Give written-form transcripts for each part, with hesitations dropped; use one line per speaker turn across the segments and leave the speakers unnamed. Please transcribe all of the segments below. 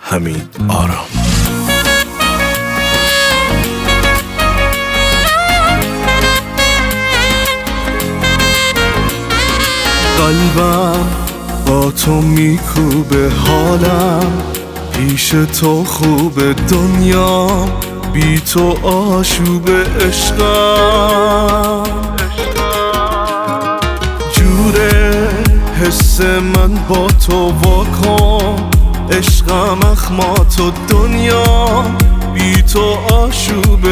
حمید آرام. قلبم با تو میکوبه، حالم پیش تو خوبه، دنیا بی تو آشوب عشقم. جوره حس من با تو واکن، عشقم اخمات و دنیا بی تو آشوب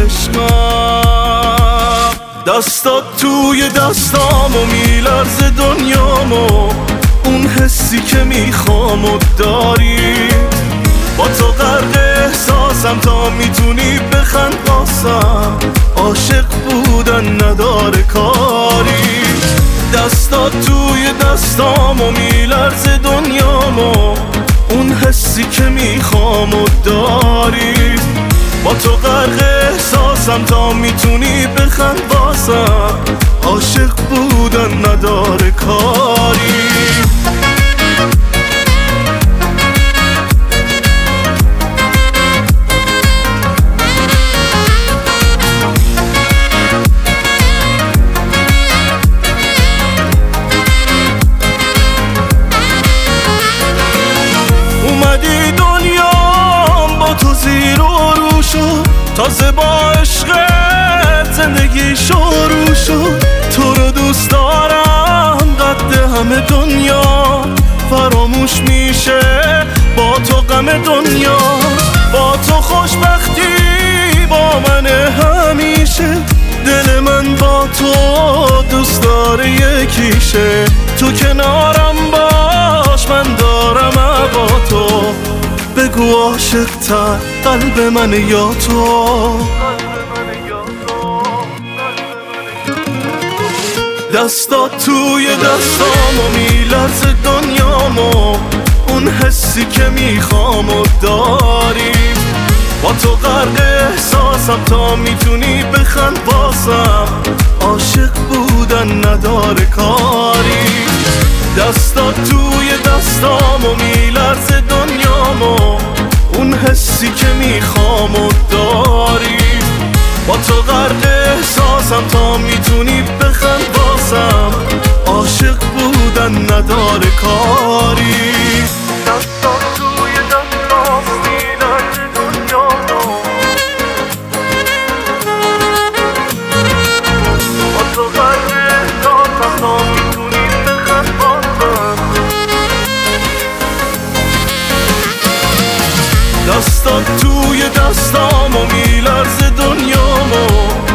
عشقم. دستات توی دستامو میلرزه دنیامو، اون حسی که میخوام و داری. با تو غرق احساسم تا میتونی بخند باسم، عاشق بودن نداره کاری. دستات توی دستامو میلرزه دنیامو، اون حسی که میخوام و داری. با تو غرق احساسم تا میتونی بخند باسم، عاشق بودن نداره کاری. اومدی دنیام با تو زیر و رو شد، تازه با عشقت زندگی شروع شد. تو رو دوست دارم قد همه دنیا، فراموش میشه با تو غم دنیا. با تو خوشبختی با من همیشه، دل من با تو دوست داره یکیشه. تو کنارم باش من دارم با تو، بگو عاشق تر قلب من یا تو. دستات توی دستامو میلرزه دنیامو، اون حسی که میخوام و داری. با تو غرق احساسم تا میتونی بخند باسم، عاشق بودن نداره کاری. دستات توی دستامو میلرزه دنیامو، اون حسی که میخوام و داری. با تو غرق احساسم تا میتونی بخند باسم، عاشق بودن نداره کاری. دستات توی دستامو میلرزه دنیامو، با تو غرق احساسم تا میتونی بخند باسم. دستات توی دستامو میلرزه دنیامو،